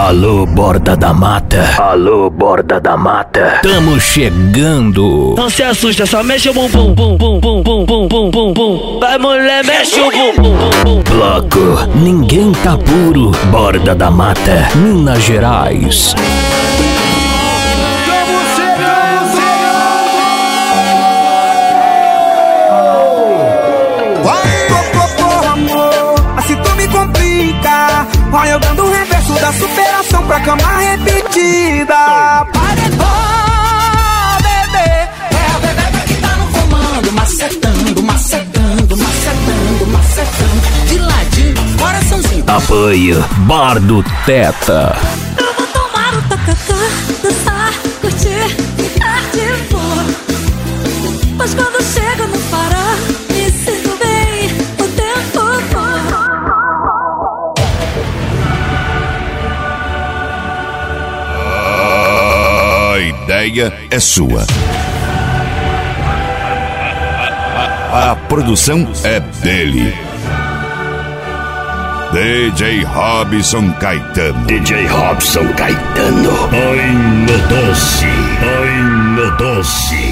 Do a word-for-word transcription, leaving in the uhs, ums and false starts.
Alô, borda da mata. Alô, borda da mata. Tamo chegando. Não se assusta, só mexe o bumbum, bum, bum, bum, bum, bum, bum, bum, bum. Vai, mulher, mexe o bumbum, bum, bum. Bloco, ninguém tá puro. Borda da mata, Minas Gerais. Vai eu dando o reverso da superação pra cama repetida. Paredão, bebê. É a bebê que tá no comando. Macetando, macetando, macetando, macetando. De ladinho, coraçãozinho. Apoio, Bar do Teta. Eu vou tomar o tacacá, dançar, curtir, ficar de boa. Mas quando chego no Pará, me sinto bem o tempo todo. A ideia é sua. A, a produção é dele. D J Robson Caetano. D J Robson Caetano. Ai, meu doce, ai, meu doce.